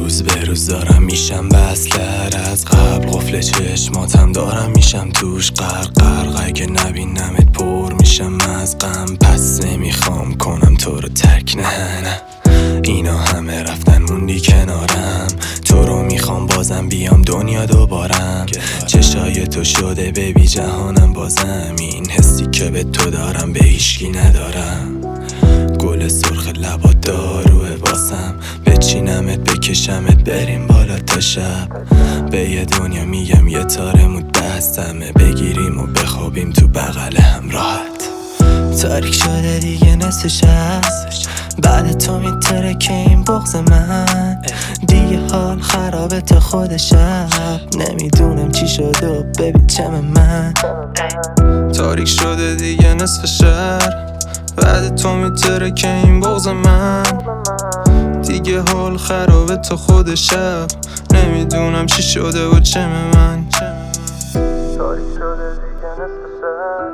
روز به روز دارم میشم بستر از قبل، قفل چشماتم دارم میشم توش غرق اگه نبینمت پر میشم از غم، پس نمیخوام کنم تو رو ترک، نه اینا همه رفتن موندی کنارم، تو رو میخوام بازم بیام دنیا دوبارم، چشای تو شده ببی جهانم بازم، این حسی که به تو دارم به هیچکی ندارم، گل سرخ لبات داروه واسم، بچینمت بکشمت بریم بالا تا شب، به یه دنیا میگم یه تارمون دستمه، بگیریم و بخوابیم تو بغل هم راحت. تاریک شده دیگه نصف شب، بعد تو میترکه این بغض من، دیگه حال خرابه تا خود شب، نمیدونم چی شده و ببین چم من. تاریک شده دیگه نصف شهر، بعد تو میترکه این بغض من، دیگه حال خرابه تا خود شب، نمیدونم چی شده و چم من. تاریک شده دیگه نصف شهر،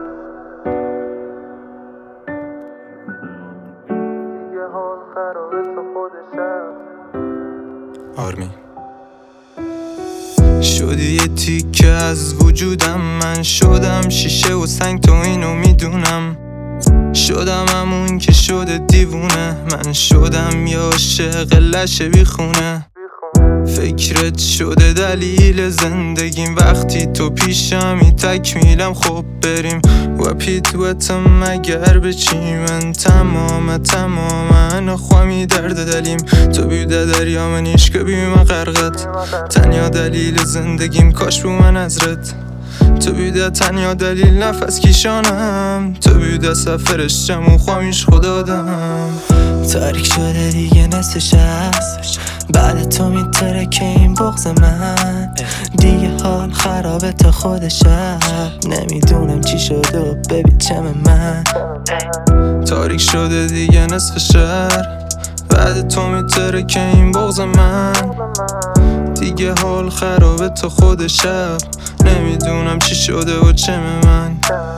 دیگه حال خرابه تا خود شب. آرمین شدی یه تیکه از وجودم، من شدم شیشه و سنگ تو اینو میدونم، شدم همون که شده دیوونه، من شدم یه عاشق لشه بیخونه، فکرت شده دلیل زندگیم، وقتی تو پیشمی تکمیلم خب بریم و پیدوتم مگر بچی، من تماما خوامی درد دلیم، تو بیوده دریا من عشق بیم غرقت، تنیا دلیل زندگیم کاش بو من حضرت، تو بیوده تنیا دلیل نفس کشانم، تو بیوده سفرش جمع خوامیش خدا دم. تاریک شده دیگه نصف شب، بعد تو میترکه این بغض من، دیگه حال خرابه تا خود شب، نمیدونم چی شده و ببین چم من. تاریک شده دیگه نصف شهر، بعد تو میترکه این بغض من، دیگه حال خرابه تا خود شب، نمیدونم چی شده و چم من.